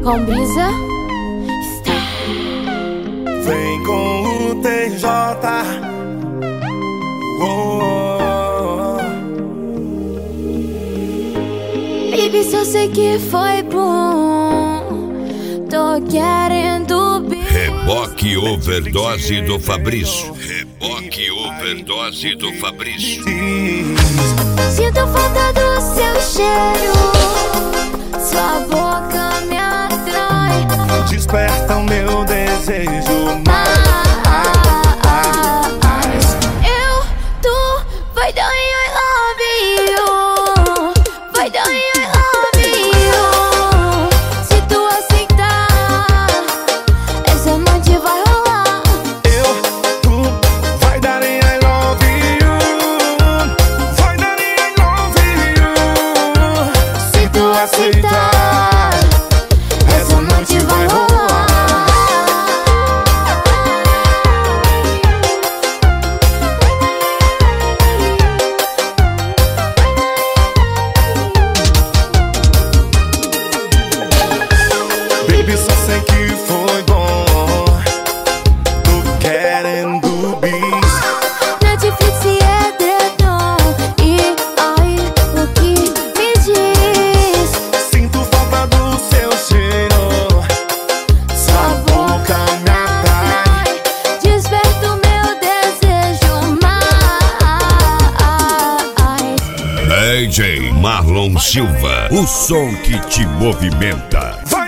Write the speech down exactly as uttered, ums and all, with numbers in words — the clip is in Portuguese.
Com Brisa vem com o T J. Oh, oh, oh. Baby, só sei que foi bom. Tô querendo bem. Reboque Overdose do Fabrício. Reboque Overdose do Fabrício. Sinto falta do seu cheiro. Sua boca me atrai. Desperta o meu desejo mais. Eu, tu, vai dar em I love you. Vai dar em I love you. Se tu aceitar, essa noite vai rolar. Eu, tu, vai dar em I love you. Vai dar em I love you. Se tu aceitar, essa noite vai rolar. Baby, só sei que foi bom. Tô querendo bis. Netflix e edredom. E aí, o que me diz? Sinto falta do seu cheiro. Sua boca me atrai. Desperta o meu desejo mais. D J Marlon Silva, o som que te movimenta. Vai